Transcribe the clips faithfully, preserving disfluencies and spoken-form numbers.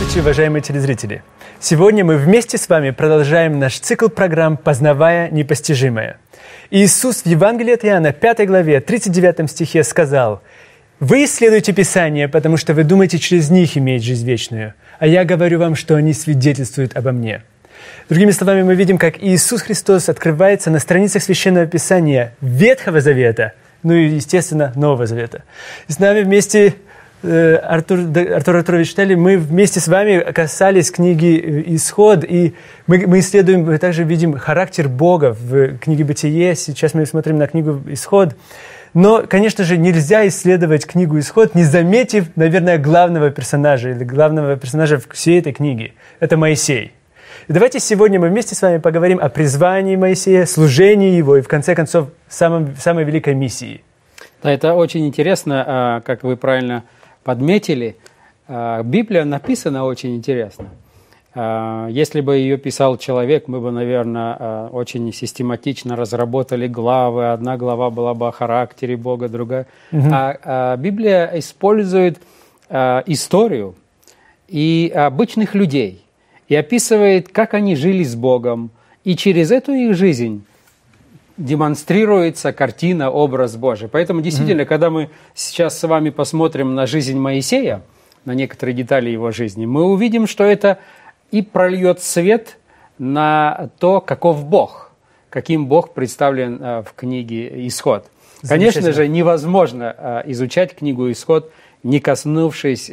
Здравствуйте, уважаемые телезрители! Сегодня мы вместе с вами продолжаем наш цикл программ «Познавая непостижимое». Иисус в Евангелии от Иоанна, пятой главе, тридцать девятом стихе сказал: «Вы исследуете Писание, потому что вы думаете через них иметь жизнь вечную, а я говорю вам, что они свидетельствуют обо мне». Другими словами, мы видим, как Иисус Христос открывается на страницах Священного Писания Ветхого Завета, ну и, естественно, Нового Завета. С нами вместе... Артур, Артур Артурович читали, мы вместе с вами касались книги «Исход», и мы, мы исследуем, мы также видим характер Бога в книге «Бытие». Сейчас мы смотрим на книгу «Исход». Но, конечно же, нельзя исследовать книгу «Исход», не заметив, наверное, главного персонажа или главного персонажа всей этой книги. Это Моисей. И давайте сегодня мы вместе с вами поговорим о призвании Моисея, служении его и, в конце концов, самом, самой великой миссии. Да, это очень интересно, как вы правильно подметили. Библия написана очень интересно. Если бы ее писал человек, мы бы, наверное, очень систематично разработали главы. Одна глава была бы о характере Бога, другая. Угу. А Библия использует историю и обычных людей и описывает, как они жили с Богом. И через эту их жизнь демонстрируется картина, образ Божий. Поэтому, действительно, mm-hmm. когда мы сейчас с вами посмотрим на жизнь Моисея, на некоторые детали его жизни, мы увидим, что это и прольет свет на то, каков Бог, каким Бог представлен в книге «Исход». Конечно же, невозможно изучать книгу «Исход», не коснувшись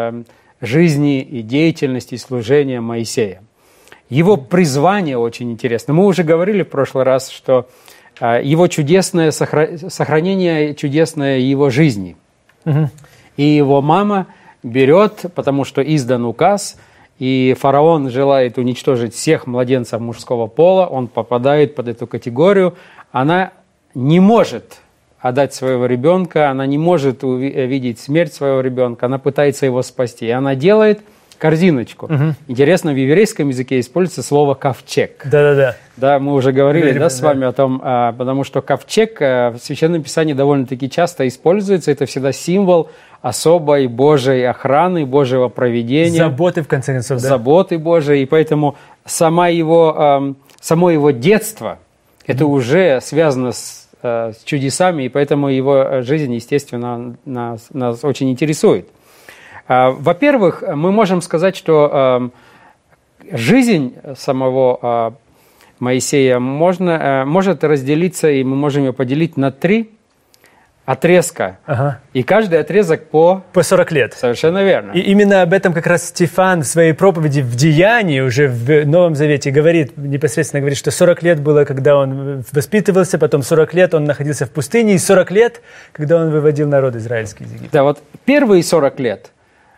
жизни и деятельности и служения Моисея. Его призвание очень интересно. Мы уже говорили в прошлый раз, что его чудесное сохранение, чудесное его жизни. Угу. И его мама берет, потому что издан указ, и фараон желает уничтожить всех младенцев мужского пола, он попадает под эту категорию. Она не может отдать своего ребенка, она не может увидеть смерть своего ребенка, она пытается его спасти. И она делает корзиночку. Угу. Интересно, в еврейском языке используется слово «ковчег». Да-да-да. Да, мы уже говорили да, да, с вами да. о том, а, потому что ковчег а, в Священном Писании довольно-таки часто используется. Это всегда символ особой Божьей охраны, Божьего провидения. Заботы, в конце концов, да? Заботы Божьей. И поэтому сама его, а, само его детство, mm-hmm. это уже связано с, а, с чудесами, и поэтому его жизнь, естественно, нас, нас очень интересует. Во-первых, мы можем сказать, что жизнь самого Моисея можно, может разделиться, и мы можем ее поделить на три отрезка. Ага. И каждый отрезок по... По сорок лет. Совершенно верно. И именно об этом как раз Стефан в своей проповеди в Деянии, уже в Новом Завете, говорит, непосредственно говорит, что сорок лет было, когда он воспитывался, потом сорок лет он находился в пустыне, и сорок лет, когда он выводил народ израильский из Египта. Да, вот первые сорок лет,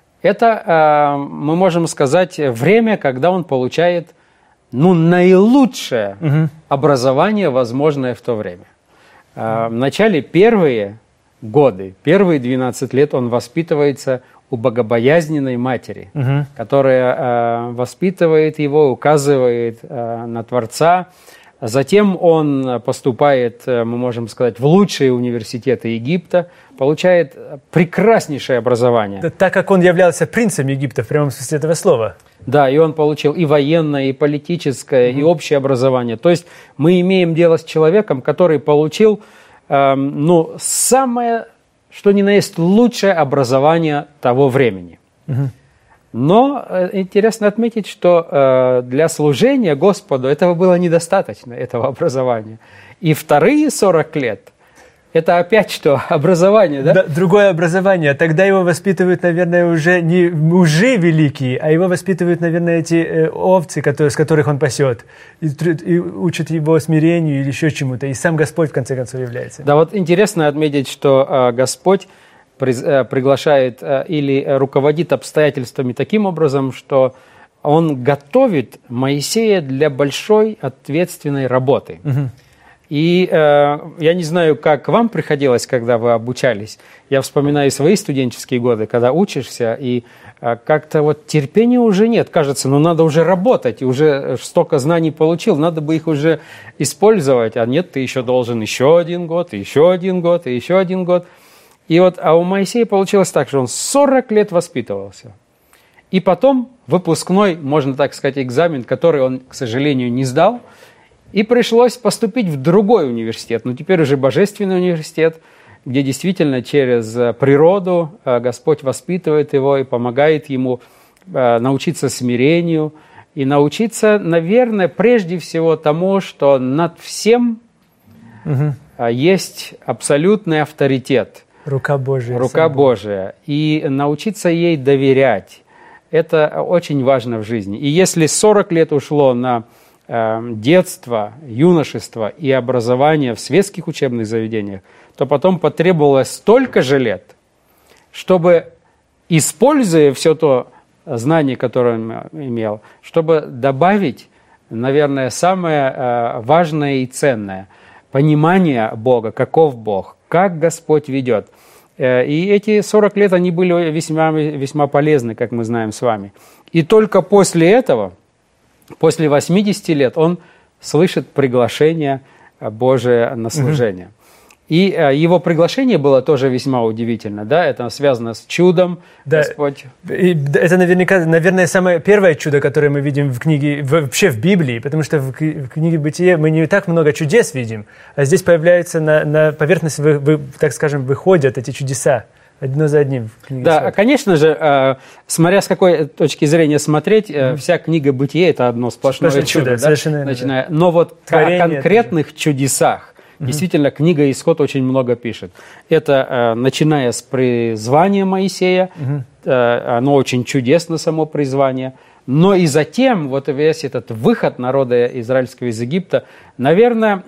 это, мы можем сказать, время, когда он получает ну, наилучшее угу. образование, возможное в то время. В начале первые годы, первые двенадцать лет он воспитывается у богобоязненной матери, угу. которая воспитывает его, указывает на Творца. Затем он поступает, мы можем сказать, в лучшие университеты Египта, получает прекраснейшее образование. Да, так как он являлся принцем Египта, в прямом смысле этого слова. Да, и он получил и военное, и политическое, mm-hmm. и общее образование. То есть мы имеем дело с человеком, который получил э, ну, самое, что ни на есть, лучшее образование того времени. Mm-hmm. Но э, интересно отметить, что э, для служения Господу этого было недостаточно, этого образования. И вторые сорок лет – это опять что? Образование, да? Да? Другое образование. Тогда его воспитывают, наверное, уже не мужи великие, а его воспитывают, наверное, эти э, овцы, которые, с которых он пасет, и, и учат его смирению или еще чему-то. И сам Господь, в конце концов, является. Да, вот интересно отметить, что э, Господь приглашает или руководит обстоятельствами таким образом, что он готовит Моисея для большой ответственной работы. Угу. И э, я не знаю, как вам приходилось, когда вы обучались. Я вспоминаю свои студенческие годы, когда учишься, и э, как-то вот терпения уже нет. Кажется, ну надо уже работать, и уже столько знаний получил, надо бы их уже использовать. А нет, ты еще должен еще один год, и еще один год, и еще один год. И вот, а у Моисея получилось так, что он сорок лет воспитывался. И потом выпускной, можно так сказать, экзамен, который он, к сожалению, не сдал. И пришлось поступить в другой университет, но теперь уже божественный университет, где действительно через природу Господь воспитывает его и помогает ему научиться смирению и научиться, наверное, прежде всего тому, что над всем угу. есть абсолютный авторитет. Рука Божия. Рука Божия. И научиться ей доверять. Это очень важно в жизни. И если сорок лет ушло на э, детство, юношество и образование в светских учебных заведениях, то потом потребовалось столько же лет, чтобы, используя все то знание, которое он имел, чтобы добавить, наверное, самое э, важное и ценное – понимание Бога, каков Бог, как Господь ведет. И эти сорок лет, они были весьма, весьма полезны, как мы знаем с вами. И только после этого, после восьмидесяти лет, он слышит приглашение Божие на служение. И его приглашение было тоже весьма удивительно, да, это связано с чудом, да, Господь. И это наверняка, наверное, самое первое чудо, которое мы видим в книге, вообще в Библии, потому что в книге Бытия мы не так много чудес видим, а здесь появляются на, на поверхность, вы, вы, так скажем, выходят эти чудеса одно за одним. В книге да, Святой. Конечно же, смотря с какой точки зрения смотреть, mm-hmm. вся книга Бытия – это одно сплошное чудо, чудо, да? совершенно, Начиная. Да. Но вот Творение о конкретных чудесах, действительно, книга «Исход» очень много пишет. Это э, начиная с призвания Моисея, угу. э, оно очень чудесно, само призвание, но и затем вот весь этот выход народа израильского из Египта, наверное,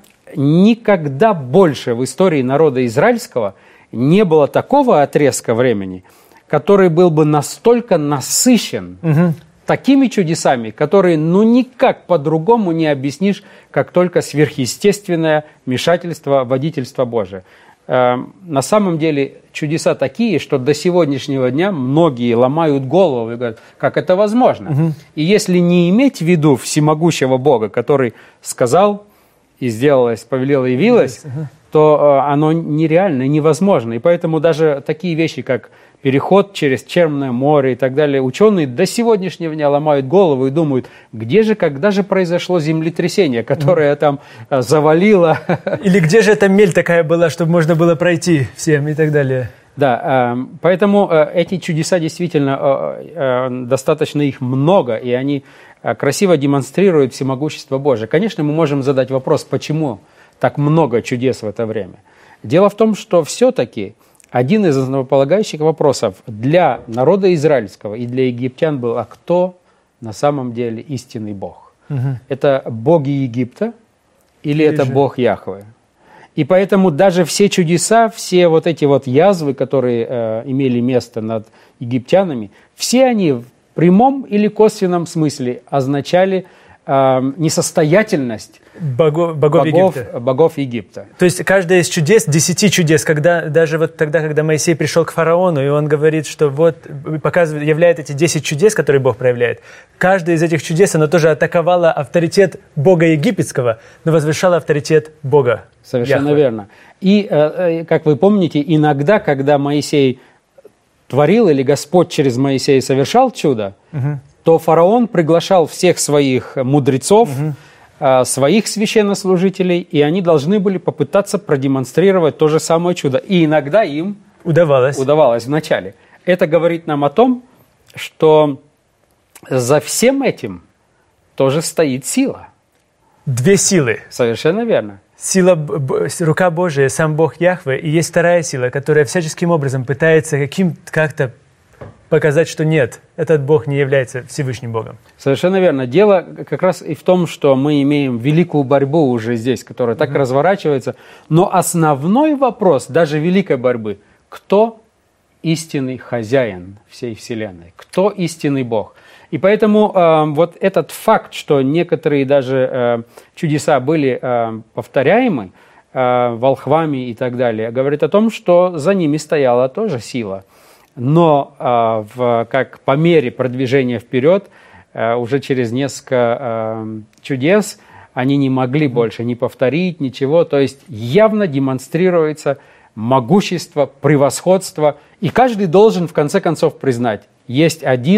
никогда больше в истории народа израильского не было такого отрезка времени, который был бы настолько насыщен угу. такими чудесами, которые ну никак по-другому не объяснишь, как только сверхъестественное вмешательство, водительство Божие. Э, на самом деле чудеса такие, что до сегодняшнего дня многие ломают голову и говорят, как это возможно? Угу. И если не иметь в виду всемогущего Бога, который сказал и сделалось, повелел и явилось, угу. то э, оно нереально, невозможно. И поэтому даже такие вещи, как переход через Черное море и так далее, ученые до сегодняшнего дня ломают голову и думают, где же, когда же произошло землетрясение, которое там завалило. Или где же эта мель такая была, чтобы можно было пройти всем и так далее. Да, поэтому эти чудеса действительно, достаточно их много, и они красиво демонстрируют всемогущество Божие. Конечно, мы можем задать вопрос, почему так много чудес в это время. Дело в том, что все-таки один из основополагающих вопросов для народа израильского и для египтян был, а кто на самом деле истинный Бог? Угу. Это боги Египта или, или это же Бог Яхве? И поэтому даже все чудеса, все вот эти вот язвы, которые э, имели место над египтянами, все они в прямом или косвенном смысле означали э, несостоятельность Богов, богов, богов, Египта. богов Египта. То есть каждое из чудес, десяти чудес, когда, даже вот тогда, когда Моисей пришел к фараону, и он говорит, что вот, показывает, являет эти десять чудес, которые Бог проявляет, каждое из этих чудес, оно тоже атаковало авторитет Бога египетского, но возвышало авторитет Бога. Совершенно Яхве. верно. И, э, как вы помните, иногда, когда Моисей творил, или Господь через Моисея совершал чудо, угу. то фараон приглашал всех своих мудрецов, угу. своих священнослужителей, и они должны были попытаться продемонстрировать то же самое чудо. И иногда им удавалось, удавалось вначале. Это говорит нам о том, что за всем этим тоже стоит сила. Две силы. Совершенно верно. Сила, рука Божия, сам Бог Яхве, и есть вторая сила, которая всяческим образом пытается каким как-то показать, что нет, этот Бог не является Всевышним Богом. Совершенно верно. Дело как раз и в том, что мы имеем великую борьбу уже здесь, которая так mm-hmm. разворачивается. Но основной вопрос даже великой борьбы – кто истинный хозяин всей Вселенной? Кто истинный Бог? И поэтому э, вот этот факт, что некоторые даже э, чудеса были э, повторяемы э, волхвами и так далее, говорит о том, что за ними стояла тоже сила. Но э, в, как по мере продвижения вперед, э, уже через несколько э, чудес, они не могли больше ни повторить, ничего. То есть явно демонстрируется могущество, превосходство. И каждый должен в конце концов признать, есть один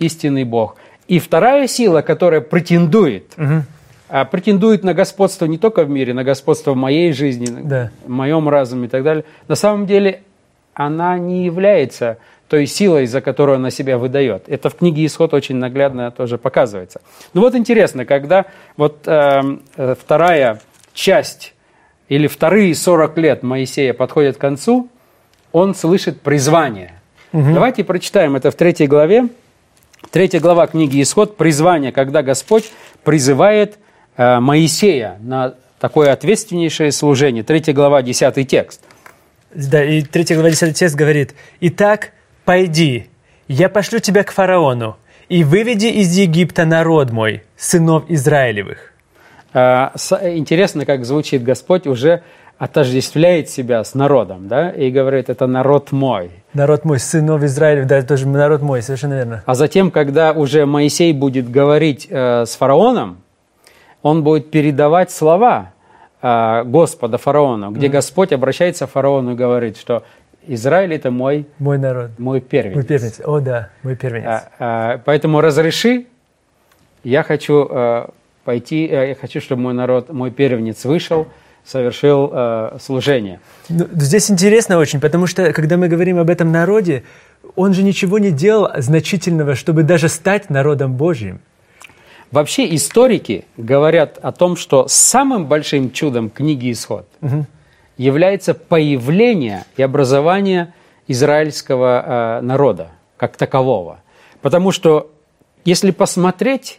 истинный Бог. И вторая сила, которая претендует, угу. а, претендует на господство не только в мире, на господство в моей жизни, да. в моем разуме и так далее, на самом деле она не является той силой, за которую она себя выдает. Это в книге «Исход» очень наглядно тоже показывается. Ну вот интересно, когда вот э, вторая часть или вторые сорок лет Моисея подходят к концу, он слышит призвание. Угу. Давайте прочитаем это в третьей главе. Третья глава книги «Исход» – призвание, когда Господь призывает э, Моисея на такое ответственнейшее служение. Третья глава, десятый текст. Да, и третья глава, десятый текст говорит: «Итак, пойди, я пошлю тебя к фараону, и выведи из Египта народ мой, сынов Израилевых». Интересно, как звучит Господь, уже отождествляет себя с народом, да, и говорит: это народ мой. Народ мой, сынов Израилев, да, тоже народ мой, совершенно верно. А затем, когда уже Моисей будет говорить э, с фараоном, он будет передавать слова э, Господа фараону, где mm-hmm. Господь обращается к фараону и говорит, что Израиль – это мой, мой народ, мой первенец. Мой первенец. О, да, мой первенец. А, а, поэтому разреши, я хочу а, пойти, я хочу, чтобы мой народ, мой первенец вышел, совершил а, служение. Ну, здесь интересно очень, потому что, когда мы говорим об этом народе, он же ничего не делал значительного, чтобы даже стать народом Божьим. Вообще историки говорят о том, что самым большим чудом книги «Исход» угу. является появление и образование израильского э, народа как такового. Потому что, если посмотреть,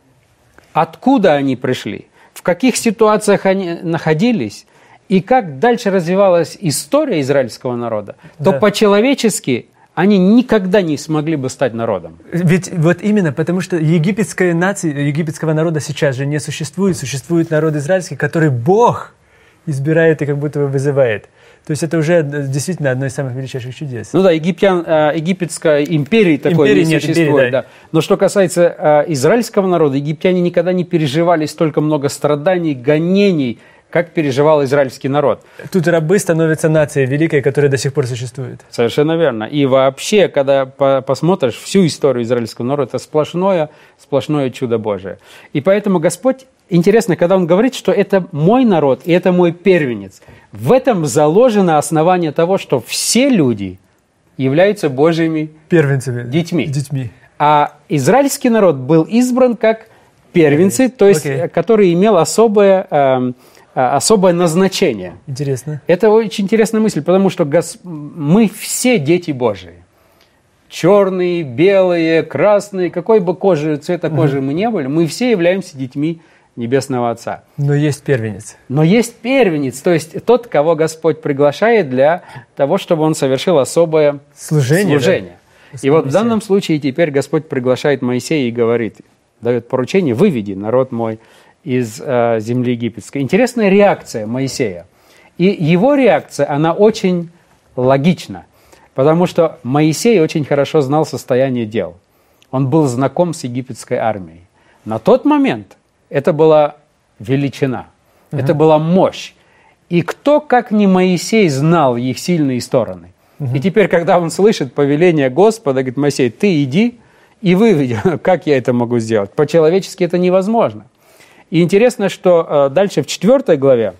откуда они пришли, в каких ситуациях они находились, и как дальше развивалась история израильского народа, да. то по-человечески они никогда не смогли бы стать народом. Ведь вот именно, потому что египетская нация, египетского народа сейчас же не существует, существует народ израильский, который Бог избирает и как будто бы вызывает. То есть это уже действительно одно из самых величайших чудес. Ну да, египтян, египетской империи такой империи не нет, существует. Империи, да. Да. Но что касается израильского народа, египтяне никогда не переживали столько много страданий, гонений, как переживал израильский народ. Тут рабы становятся нацией великой, которая до сих пор существует. Совершенно верно. И вообще, когда посмотришь всю историю израильского народа, это сплошное, сплошное чудо Божие. И поэтому Господь, интересно, когда Он говорит, что это мой народ и это мой первенец, в этом заложено основание того, что все люди являются Божьими первенцами, детьми. детьми. А израильский народ был избран как первенцы, то есть, okay. который имел особое... Э, особое назначение. Интересно. Это очень интересная мысль, потому что Гос... мы все дети Божии. Черные, белые, красные, какой бы кожи, цвета кожи mm-hmm. мы не были, мы все являемся детьми Небесного Отца. Но есть первенец. Но есть первенец, то есть тот, кого Господь приглашает для того, чтобы он совершил особое служение. служение. Да? И вот в данном случае теперь Господь приглашает Моисея и говорит, дает поручение: выведи народ мой из э, земли египетской. Интересная реакция Моисея. И его реакция, она очень логична, потому что Моисей очень хорошо знал состояние дел. Он был знаком с египетской армией. На тот момент это была величина, uh-huh. это была мощь. И кто, как не Моисей, знал их сильные стороны. Uh-huh. И теперь, когда он слышит повеление Господа, говорит: Моисей, ты иди и выведи. Как я это могу сделать? По-человечески это невозможно. И интересно, что э, дальше в четвёртой главе,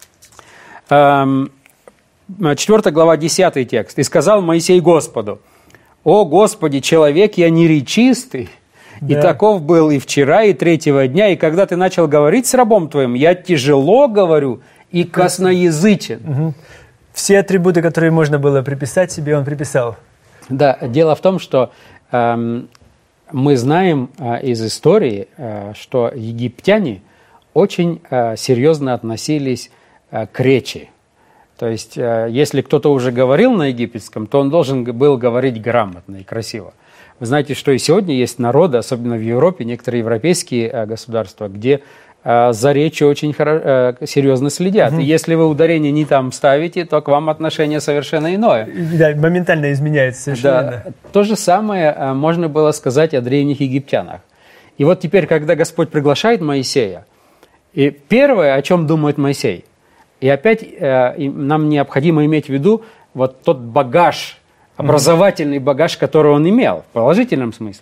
э, четвёртая глава, десятый текст. «И сказал Моисей Господу: О Господи, человек я неречистый, да. и таков был и вчера, и третьего дня, и когда ты начал говорить с рабом твоим, я тяжело говорю и косноязычен». Угу. Все атрибуты, которые можно было приписать себе, он приписал. Да, дело в том, что... Э, мы знаем э, из истории, э, что египтяне очень э, серьезно относились э, к речи. То есть, э, если кто-то уже говорил на египетском, то он должен был говорить грамотно и красиво. Вы знаете, что и сегодня есть народы, особенно в Европе, некоторые европейские э, государства, где э, за речью очень хоро- э, серьезно следят. Угу. И если вы ударение не там ставите, то к вам отношение совершенно иное. Да, моментально изменяется совершенно. Да, то же самое э, можно было сказать о древних египтянах. И вот теперь, когда Господь приглашает Моисея, и первое, о чем думает Моисей, и опять э, и нам необходимо иметь в виду вот тот багаж, образовательный багаж, который он имел, в положительном смысле.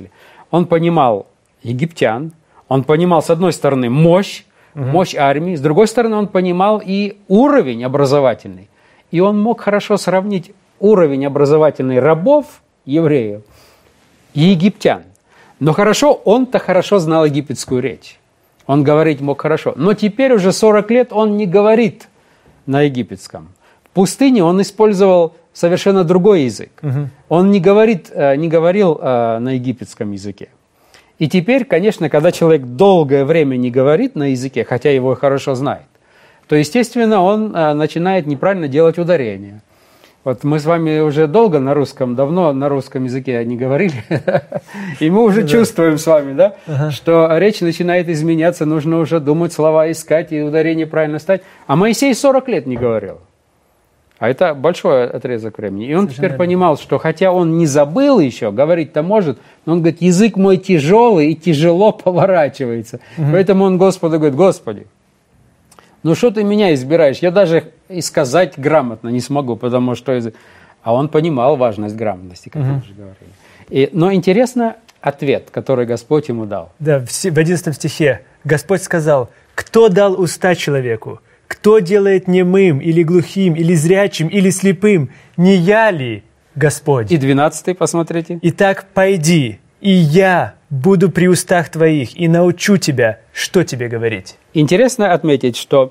Он понимал египтян, он понимал, с одной стороны, мощь, угу. мощь армии, с другой стороны, он понимал и уровень образовательный. И он мог хорошо сравнить уровень образовательный рабов, евреев, и египтян. Но хорошо, он-то хорошо знал египетскую речь. Он говорить мог хорошо. Но теперь уже сорок лет он не говорит на египетском. В пустыне он использовал совершенно другой язык. Угу. Он не, говорит, не говорил на египетском языке. И теперь, конечно, когда человек долгое время не говорит на языке, хотя его хорошо знает, то, естественно, он начинает неправильно делать ударения. Вот мы с вами уже долго на русском, давно на русском языке не говорили, и мы уже чувствуем с вами, да, ага. что речь начинает изменяться, нужно уже думать, слова искать и ударение правильно ставить. А Моисей сорок лет не говорил. А это большой отрезок времени. И он Совершенно теперь понимал, что хотя он не забыл еще, говорить-то может, но он говорит, язык мой тяжелый и тяжело поворачивается. Угу. Поэтому он Господу говорит, Господи, ну что ты меня избираешь? Я даже и сказать грамотно не смогу, потому что... А он понимал важность грамотности, как мы уже говорили. И, но интересно ответ, который Господь ему дал. Да, в одиннадцатом стихе Господь сказал, кто дал уста человеку? Кто делает немым, или глухим, или зрячим, или слепым? Не я ли, Господь? И двенадцатый, посмотрите. Итак, пойди, и я буду при устах твоих, и научу тебя, что тебе говорить. Интересно отметить, что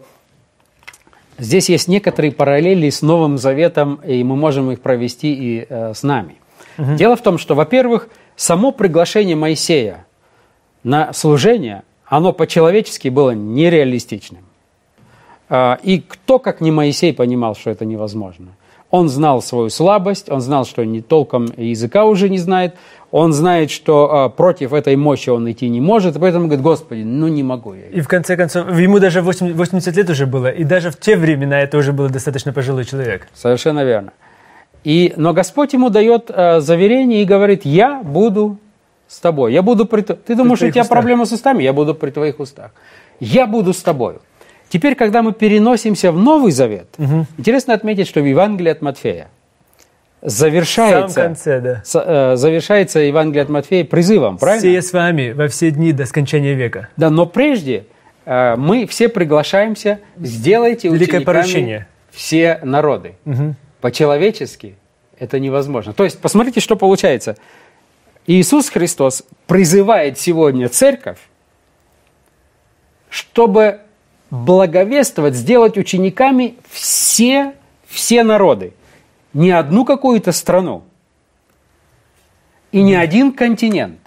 здесь есть некоторые параллели с Новым Заветом, и мы можем их провести и э, с нами. Угу. Дело в том, что, во-первых, само приглашение Моисея на служение, оно по-человечески было нереалистичным. И кто, как не Моисей, понимал, что это невозможно? Он знал свою слабость, он знал, что не толком языка уже не знает, он знает, что против этой мощи он идти не может, и поэтому говорит, Господи, ну не могу я. И в конце концов, ему даже восемьдесят лет уже было, и даже в те времена это уже был достаточно пожилой человек. Совершенно верно. И, но Господь ему дает э, заверение и говорит, я буду с тобой, я буду при... Ты думаешь, у тебя устах. Проблема с устами? Я буду при твоих устах. Я буду с тобой. Теперь, когда мы переносимся в Новый Завет, угу. интересно отметить, что в Евангелии от Матфея завершается, в самом конце, да. с, э, завершается Евангелие от Матфея призывом, правильно? «Сея с вами во все дни до скончания века». Да, но прежде э, мы все приглашаемся, сделайте Великое учениками поручение. Все народы. Угу. По-человечески это невозможно. То есть, посмотрите, что получается. Иисус Христос призывает сегодня церковь, чтобы благовествовать, сделать учениками все, все народы. Не одну какую-то страну и не один континент,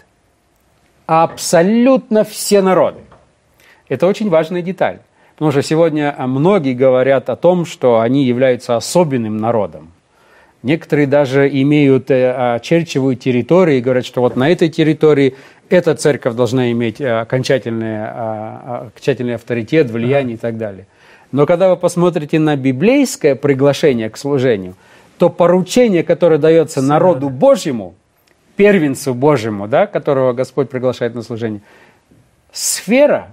а абсолютно все народы. Это очень важная деталь. Потому что сегодня многие говорят о том, что они являются особенным народом. Некоторые даже имеют, очерчивают территории и говорят, что вот на этой территории эта церковь должна иметь окончательный, окончательный авторитет, влияние и так далее. Но когда вы посмотрите на библейское приглашение к служению, то поручение, которое дается народу Божьему, первенцу Божьему, да, которого Господь приглашает на служение, сфера,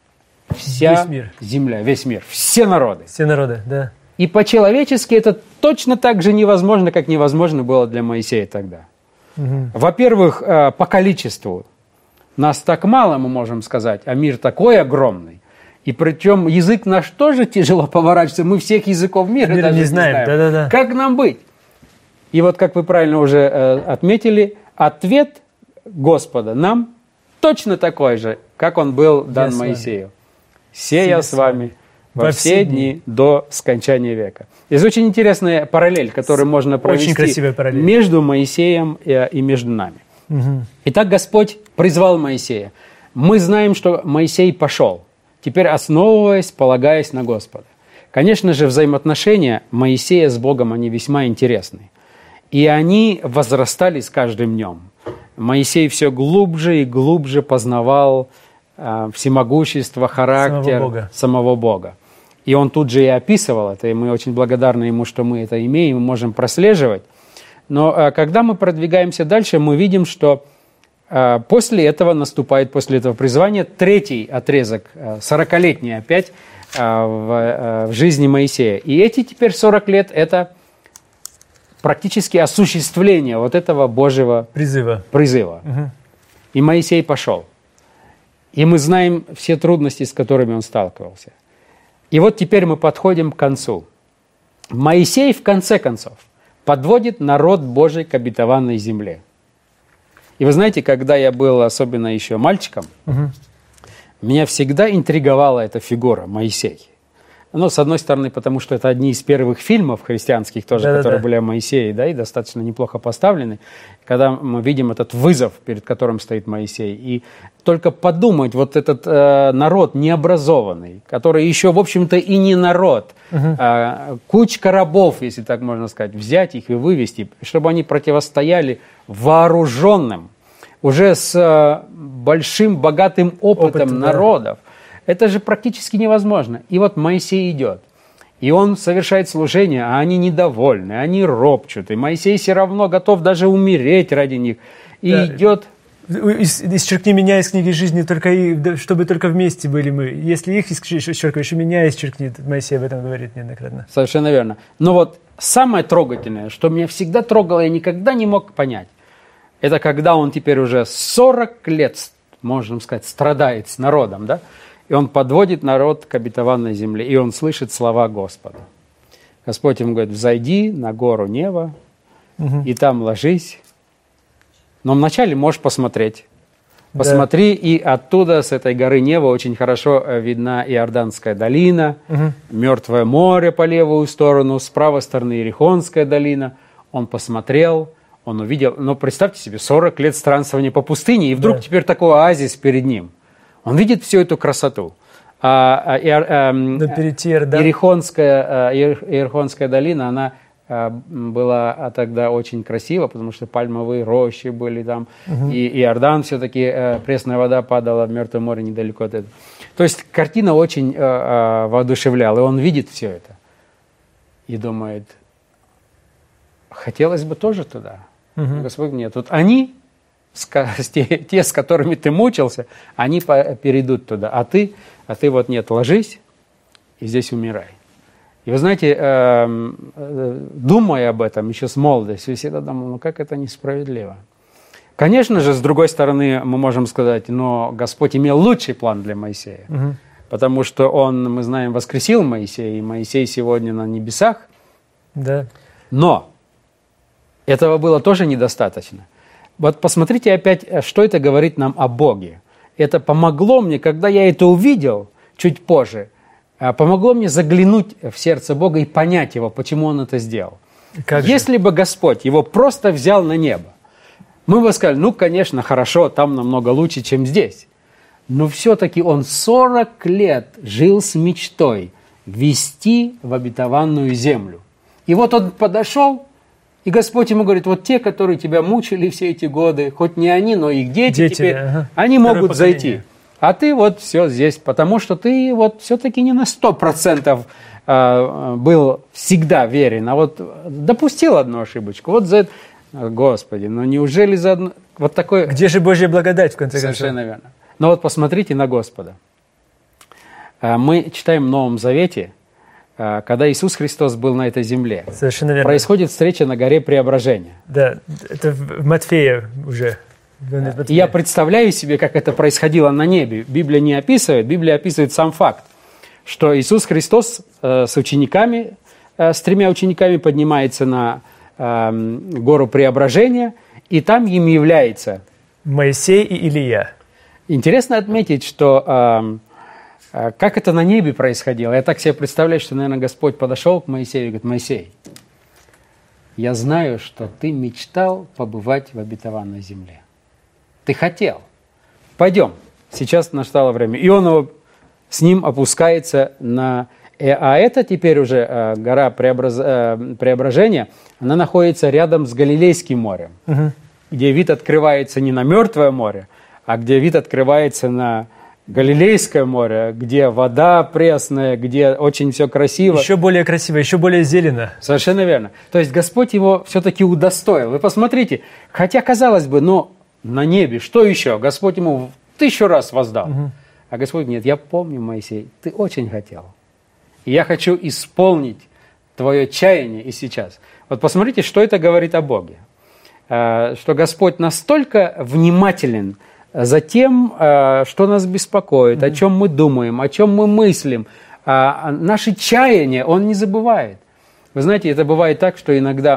вся весь мир. Земля, весь мир, все народы. Все народы, да. И по-человечески это точно так же невозможно, как невозможно было для Моисея тогда. Угу. Во-первых, по количеству. Нас так мало, мы можем сказать, а мир такой огромный. И причем язык наш тоже тяжело поворачивается. Мы всех языков мира Мир даже не не знаем. знаем. Да, да, да. Как нам быть? И вот, как вы правильно уже э, отметили, ответ Господа нам точно такой же, как он был дан Я Моисею. «Сея с вами во все дни до скончания века». Есть очень интересная параллель, которую можно провести между Моисеем и, и между нами. Угу. Итак, Господь призвал Моисея. Мы знаем, что Моисей пошел, теперь основываясь, полагаясь на Господа. Конечно же, взаимоотношения Моисея с Богом, они весьма интересны. И они возрастали с каждым днем. Моисей все глубже и глубже познавал э, всемогущество, характер самого Бога. самого Бога. И он тут же и описывал это, и мы очень благодарны ему, что мы это имеем, мы можем прослеживать. Но э, когда мы продвигаемся дальше, мы видим, что э, после этого наступает, после этого призвания, третий отрезок, э, сорокалетний опять, э, в, э, в жизни Моисея. И эти теперь сорок лет – это практически осуществление вот этого Божьего призыва. призыва. Угу. И Моисей пошел. И мы знаем все трудности, с которыми он сталкивался. И вот теперь мы подходим к концу. Моисей, в конце концов, подводит народ Божий к обетованной земле. И вы знаете, когда я был особенно еще мальчиком, угу. меня всегда интриговала эта фигура Моисей. Ну, с одной стороны, потому что это одни из первых фильмов христианских тоже, да, которые да, да. были о Моисее, да, и достаточно неплохо поставлены, когда мы видим этот вызов, перед которым стоит Моисей. И только подумать, вот этот э, народ необразованный, который еще, в общем-то, и не народ, угу. а кучка рабов, если так можно сказать, взять их и вывести, чтобы они противостояли вооруженным, уже с э, большим, богатым опытом Опыт, народов. Да. Это же практически невозможно. И вот Моисей идет. И он совершает служение, а они недовольны, они ропчут. И Моисей все равно готов даже умереть ради них. И да. идет... Исчеркни меня из книги жизни, только и, чтобы только вместе были мы. Если их исчеркиваешь, и меня исчеркни. Моисей об этом говорит неоднократно. Совершенно верно. Но вот самое трогательное, что меня всегда трогало, я никогда не мог понять, это когда он теперь уже сорок лет, можно сказать, страдает с народом, да? И он подводит народ к обетованной земле, и он слышит слова Господа. Господь ему говорит: взойди на гору Нева, угу. и там ложись. Но вначале можешь посмотреть. Посмотри, да. и оттуда, с этой горы Нева, очень хорошо видна Иорданская долина, угу. Мертвое море по левую сторону, с правой стороны Иерихонская долина. Он посмотрел, он увидел, но представьте себе, сорок лет странствования по пустыне, и вдруг да. теперь такой оазис перед ним. Он видит всю эту красоту. А, а, а, а, Иерихонская, а, Иерихонская долина, она а, была тогда очень красива, потому что пальмовые рощи были там, угу. и Иордан все-таки, а, пресная вода падала в Мертвое море недалеко от этого. То есть картина очень а, а, воодушевляла, и он видит все это. И думает, хотелось бы тоже туда. Угу. Господь, нет, вот они... Те, те, с которыми ты мучился, они перейдут туда. А ты, а ты вот нет, ложись и здесь умирай. И вы знаете, э, э, думая об этом еще с молодости, я всегда думал, ну как это несправедливо. Конечно же, с другой стороны, мы можем сказать, но Господь имел лучший план для Моисея. Угу. Потому что Он, мы знаем, воскресил Моисея, и Моисей сегодня на небесах. Да. Но этого было тоже недостаточно. Вот посмотрите опять, что это говорит нам о Боге. Это помогло мне, когда я это увидел чуть позже, помогло мне заглянуть в сердце Бога и понять Его, почему Он это сделал. Как Если же? бы Господь Его просто взял на небо, мы бы сказали, ну, конечно, хорошо, там намного лучше, чем здесь. Но все-таки Он сорок лет жил с мечтой ввести в обетованную землю. И вот Он подошел, и Господь ему говорит, вот те, которые тебя мучили все эти годы, хоть не они, но их дети, дети теперь, ага. они Второе могут поколение. зайти. А ты вот все здесь, потому что ты вот все-таки не на сто процентов э, был всегда верен, а вот допустил одну ошибочку. Вот за это, Господи, ну неужели за одну... Вот такое... Где же Божья благодать, в конце концов? Совершенно верно. Но вот посмотрите на Господа. Мы читаем в Новом Завете, когда Иисус Христос был на этой земле. Совершенно верно. Происходит встреча на горе Преображения. Да, это в Матфея уже. И я представляю себе, как это происходило на небе. Библия не описывает, Библия описывает сам факт, что Иисус Христос э, с учениками, э, с тремя учениками поднимается на э, гору Преображения, и там им является Моисей и Илия. Интересно отметить, что э, э, как это на небе происходило. Я так себе представляю, что, наверное, Господь подошел к Моисею и говорит, Моисей, я знаю, что ты мечтал побывать в обетованной земле. Ты хотел. Пойдем. Сейчас настало время. И он его, с ним опускается на... А это теперь уже э, гора Преобраз... э, Преображения, она находится рядом с Галилейским морем, угу. где вид открывается не на Мертвое море, а где вид открывается на Галилейское море, где вода пресная, где очень все красиво. Еще более красиво, еще более зелено. Совершенно верно. То есть Господь его все-таки удостоил. Вы посмотрите, хотя, казалось бы, но на небе, что еще? Господь ему тысячу раз воздал. Угу. А Господь, нет, я помню, Моисей, ты очень хотел. И я хочу исполнить твое чаяние и сейчас. Вот посмотрите, что это говорит о Боге. Что Господь настолько внимателен за тем, что нас беспокоит, mm-hmm. о чем мы думаем, о чем мы мыслим. Наши чаяния Он не забывает. Вы знаете, это бывает так, что иногда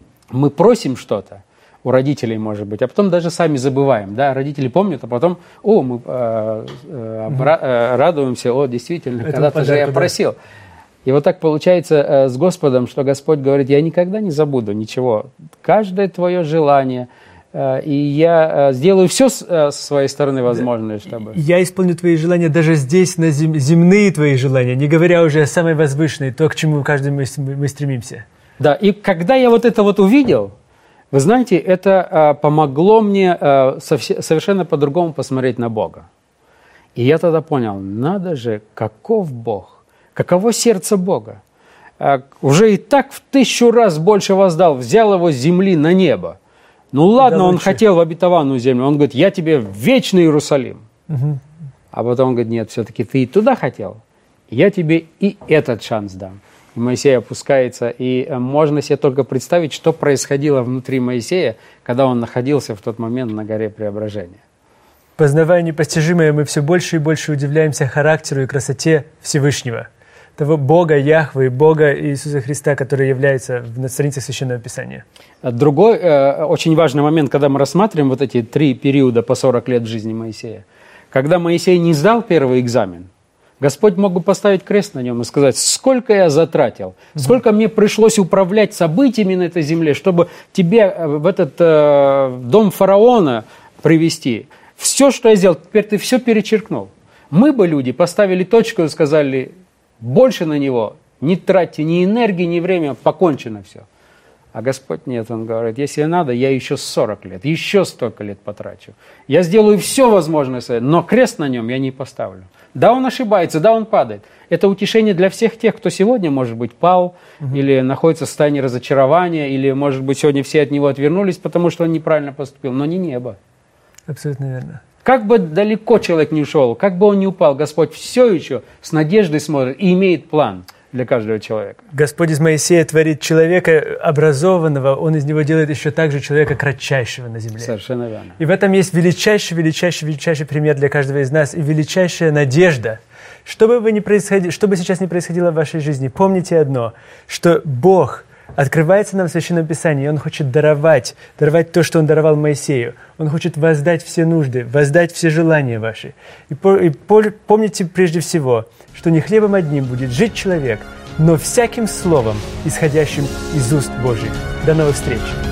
мы просим что-то у родителей, может быть, а потом даже сами забываем. Да? Родители помнят, а потом, о, мы э, э, mm-hmm. радуемся, о, действительно, это когда-то же я да. просил. И вот так получается э, с Господом, что Господь говорит, я никогда не забуду ничего. Каждое твое желание, э, и я э, сделаю все с, э, со своей стороны возможное, чтобы... Я исполню твои желания даже здесь, на зем... земные твои желания, не говоря уже о самой возвышенной, то, к чему каждый мы, мы стремимся. Да, и когда я вот это вот увидел, вы знаете, это э, помогло мне э, совсе- совершенно по-другому посмотреть на Бога. И я тогда понял, надо же, каков Бог. Каково сердце Бога? А, уже и так в тысячу раз больше воздал, взял его с земли на небо. Ну ладно, да, он хотел в обетованную землю, он говорит, я тебе в вечный Иерусалим. Угу. А потом он говорит, нет, все-таки ты и туда хотел, я тебе и этот шанс дам. И Моисей опускается, и можно себе только представить, что происходило внутри Моисея, когда он находился в тот момент на горе Преображения. Познавая непостижимое, мы все больше и больше удивляемся характеру и красоте Всевышнего. Того Бога Яхвы, Бога Иисуса Христа, который является на страницах Священного Писания. Другой э, очень важный момент, когда мы рассматриваем вот эти три периода по сорок лет в жизни Моисея. Когда Моисей не сдал первый экзамен, Господь мог бы поставить крест на нем и сказать, сколько я затратил, сколько мне пришлось управлять событиями на этой земле, чтобы тебе в этот э, дом фараона привести. Все, что я сделал, теперь ты все перечеркнул. Мы бы, люди, поставили точку и сказали... Больше на него не тратьте ни энергии, ни время, покончено все. А Господь нет, Он говорит, если надо, я еще сорок лет, еще столько лет потрачу. Я сделаю все возможное, но крест на нем я не поставлю. Да, он ошибается, да, он падает. Это утешение для всех тех, кто сегодня, может быть, пал, угу. или находится в состоянии разочарования, или, может быть, сегодня все от него отвернулись, потому что он неправильно поступил, но не небо. Абсолютно верно. Как бы далеко человек не ушел, как бы он ни упал, Господь все еще с надеждой смотрит и имеет план для каждого человека. Господь из Моисея творит человека образованного, Он из него делает еще также человека кратчайшего на земле. Совершенно верно. И в этом есть величайший, величайший, величайший пример для каждого из нас и величайшая надежда. Что бы, вы ни происходи... что бы сейчас ни происходило в вашей жизни, помните одно, что Бог открывается нам в Священном Писании, и Он хочет даровать, даровать то, что Он даровал Моисею. Он хочет воздать все нужды, воздать все желания ваши. И, по, и по, помните прежде всего, что не хлебом одним будет жить человек, но всяким словом, исходящим из уст Божьих. До новых встреч!